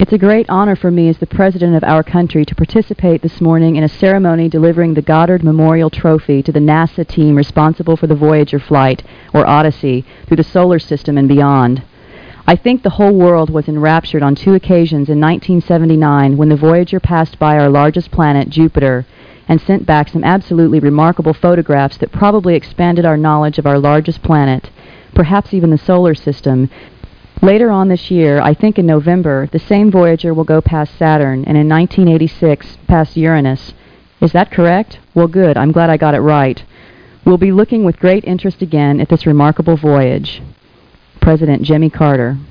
It's a great honor for me as the President of our country to participate this morning in a ceremony delivering the Goddard Memorial Trophy to the NASA team responsible for the Voyager flight, or Odyssey, through the solar system and beyond. I think the whole world was enraptured on 2 occasions in 1979 when the Voyager passed by our largest planet, Jupiter, and sent back some absolutely remarkable photographs that probably expanded our knowledge of our largest planet, perhaps even the solar system. Later on this year, I think in November, the same Voyager will go past Saturn, and in 1986, past Uranus. Is that correct? Well, good. I'm glad I got it right. We'll be looking with great interest again at this remarkable voyage. President Jimmy Carter.